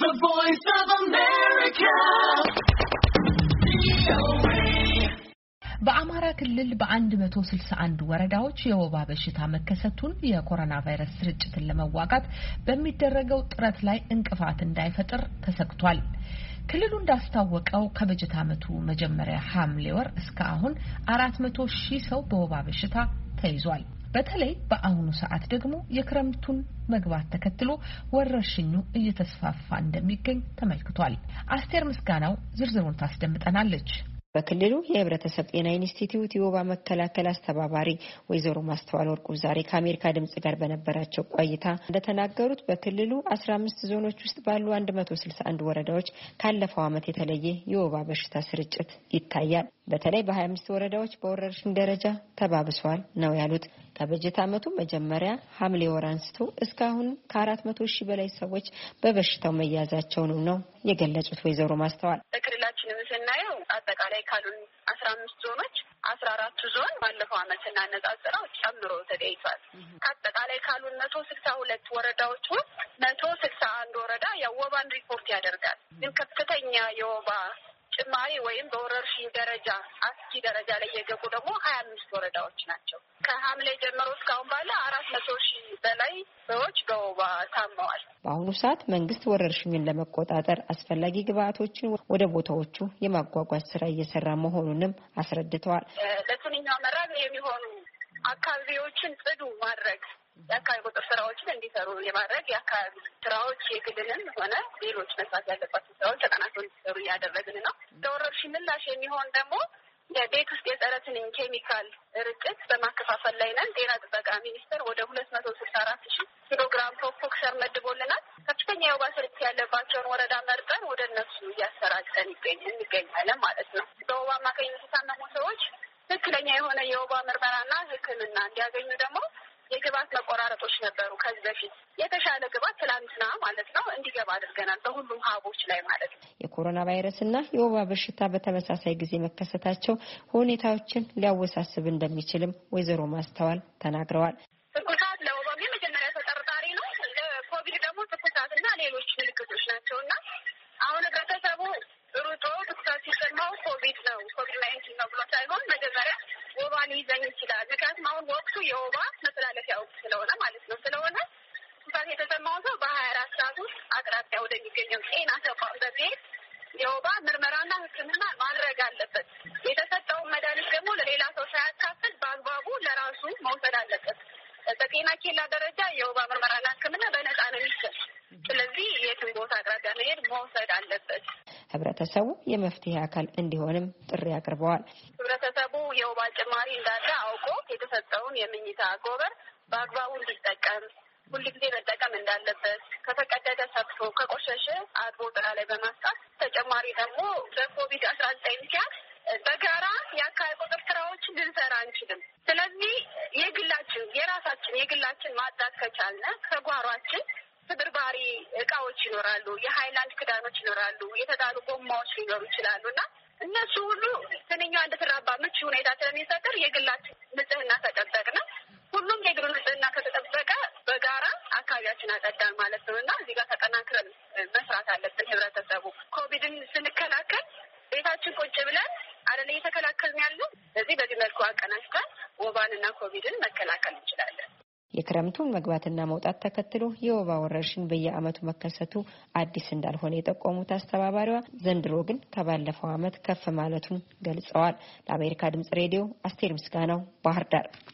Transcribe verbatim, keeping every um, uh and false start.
The Voice of America. በአማራ ክልል በ one sixty-one ወረዳዎች የወባ በሽታ መከሰቱን የኮሮና ቫይረስ ስርጭትን ለመዋጋት በሚደረገው ጥረት ላይ እንቅፋት እንዳይፈጥር ተሰግቷል። ክልሉ እንዳስታወቀው ከበጀት ዓመቱ መጀመሪያ ሐምሌ ወር እስከ አሁን አራት መቶ ሺህ ሰው በወባ በሽታ ተይዟል። በተለይ በአሁኑ ሰዓት ደግሞ የክረምቱን መግባት ተከትሎ ወረርሽኙ እየተስፋፋ እንደሚገኝ ተመልክቷል። አስቴር ምስጋናው ዝርዝሩን ታስደምጠናለች። በክልሉ የህብረተሰብ ጤና ኢንስቲትዩት የወባ መከላከል አስተባባሪ ወይዘሮ ማስተዋል ወርቁ ዛሬ ከአሜሪካ ድምጽ ጋር በነበራቸው ቆይታ እንደተናገሩት በክልሉ አስራ አምስት ዞኖች ውስጥ ባሉ one sixty-one ወረዳዎች ካለፈው ዓመት የተለየ የወባ በሽታ ስርጭት ይታያል። በተለይ በ twenty-five ወረዳዎች በወረርሽኝ ደረጃ ተባብሷል ነው ያሉት። ከበጀት ዓመቱ መጀመሪያ ሐምሌ ወር አንስቶ እስካሁን ከአራት መቶ ሺህ በላይ ሰዎች በበሽታው መያዛቸው ነው የገለጹት ወይዘሮ ማስተዋል። በክልላችን ስናየው አጠቃላይ ካሉን አስራ አምስት ዞኖች አስራ አራት ዞን ባለፈው ዓመት እናነጻጽረው ጨምሮ ተገኝቷል። ከአጠቃላይ ካሉን one sixty-two ወረዳዎች ውስጥ one sixty-one ወረዳ የወባን ሪፖርት ያደርጋል። ግን ከፍተኛ የወባ ጭማሪ ወይም በወረርሽኝ ደረጃ አስጊ ደረጃ ላይ የገቡ ደግሞ twenty-five ወረዳዎች ናቸው። ከሐምሌ ጀምሮ እስካሁን ባለ አራት መቶ ሺህ በላይ ሰዎች በወባ ታመዋል። በአሁኑ ሰዓት መንግስት ወረርሽኙን ለመቆጣጠር አስፈላጊ ግብአቶችን ወደ ቦታዎቹ የማጓጓዝ ስራ እየሰራ መሆኑንም አስረድተዋል። ለትንኛ መራብ የሚሆኑ አካባቢዎችን ጽዱ ማድረግ የአካባቢ ቁጥጥር ስራዎችን እንዲሰሩ የማድረግ የአካባቢ ስራዎች የግልንም ሆነ ሌሎች መስራት ያለባቸው ስራዎች ተጠናክረው እንዲሰሩ እያደረግን ነው። ለወረርሽኝ ምላሽ የሚሆን ደግሞ የቤት ውስጥ የጸረ ትንኝ ኬሚካል ርጭት በማከፋፈል ላይ ነን። ጤና ጥበቃ ሚኒስቴር ወደ two hundred sixty-four ሺህ ኪሎግራም ፕሮፖክሰር መድቦልናል። ከፍተኛ የወባ ስርጭት ያለባቸውን ወረዳ መርጠን ወደ እነሱ እያሰራጨን እንገኛለን ማለት ነው። በወባ አማካኝነት የታመሙ ሰዎች ትክክለኛ የሆነ የወባ ምርመራና ሕክምና እንዲያገኙ ደግሞ የግብአት መቆራረጦች ነበሩ። ከዚህ በፊት የተሻለ ግብአት ትላንትና ማለት ነው እንዲገባ አድርገናል በሁሉም ሀቦች ላይ ማለት ነው። የኮሮና ቫይረስና የወባ በሽታ በተመሳሳይ ጊዜ መከሰታቸው ሁኔታዎችን ሊያወሳስብ እንደሚችልም ወይዘሮ ማስተዋል ተናግረዋል። ትኩሳት ለወባ የመጀመሪያ ተጠርጣሪ ነው። ለኮቪድ ደግሞ ትኩሳትና ሌሎች ምልክቶች ናቸውና አሁን ህብረተሰቡ ሩጦ ትኩሳት ሲሰማው ኮቪድ ነው ኮቪድ ናይንቲን ነው ብሎ ሳይሆን መጀመሪያ ወባ ሊይዘኝ ይችላል። ምክንያቱም አሁን ወቅቱ የወባ መተላለፊያ ወቅት ስለሆነ ማለት ነው። ስለሆነ ትኩሳት የተሰማው ሰው በtwenty-four ሰዓት ውስጥ አቅራቢያ ወደሚገኘው ጤና ተቋም በመሄድ የወባ ምርመራና ሕክምና ማድረግ አለበት። የተሰጠውን መድኃኒት ደግሞ ለሌላ ሰው ሳያካፍል በአግባቡ ለራሱ መውሰድ አለበት። በጤና ኬላ ደረጃ የወባ ምርመራና ሕክምና በነፃ ነው የሚሰጥ። ስለዚህ የትም ቦታ አቅራቢያ መሄድ መውሰድ አለበት። ህብረተሰቡ የመፍትሄ አካል እንዲሆንም ጥሪ አቅርበዋል። ህብረተሰቡ የወባ ጭማሪ እንዳለ አውቆ የተሰጠውን የምኝታ አጎበር በአግባቡ እንዲጠቀም ሁልጊዜ መጠቀም እንዳለበት፣ ከተቀደደ ሰፍቶ ከቆሸሸ አጥቦ ጥላ ላይ በማስጣት ተጨማሪ ደግሞ በኮቪድ አስራ ዘጠኝ ምክንያት በጋራ የአካባቢ ቁጥጥር ስራዎችን ልንሰራ አንችልም። ስለዚህ የግላችን የራሳችን የግላችን ማጽዳት ከቻልን ከጓሯችን ተደርባሪ እቃዎች ይኖራሉ፣ የሃይላንድ ክዳኖች ይኖራሉ፣ የተጣሉ ጎማዎች ሊኖሩ ይችላሉና እነሱ ሁሉ ትንኛ እንድትራባ ምቹ ሁኔታ ስለሚፈጥር የግላችን ንጽህና ተጠበቅን። ሁሉም የግሉ ንጽህና ከተጠበቀ በጋራ አካባቢያችን አጸዳን ማለት ነውና እዚህ ጋር ተጠናክረን መስራት አለብን። ህብረተሰቡ ኮቪድን ስንከላከል ቤታችን ቁጭ ብለን አይደል እየተከላከልን ያለው። ስለዚህ በዚህ መልኩ አቀናጅተን ወባንና ኮቪድን መከላከል እንችላለን። የክረምቱን መግባትና መውጣት ተከትሎ የወባ ወረርሽኝ በየዓመቱ መከሰቱ አዲስ እንዳልሆነ የጠቆሙት አስተባባሪዋ ዘንድሮ ግን ከባለፈው ዓመት ከፍ ማለቱን ገልጸዋል። ለአሜሪካ ድምጽ ሬዲዮ አስቴር ምስጋናው ባህር ዳር።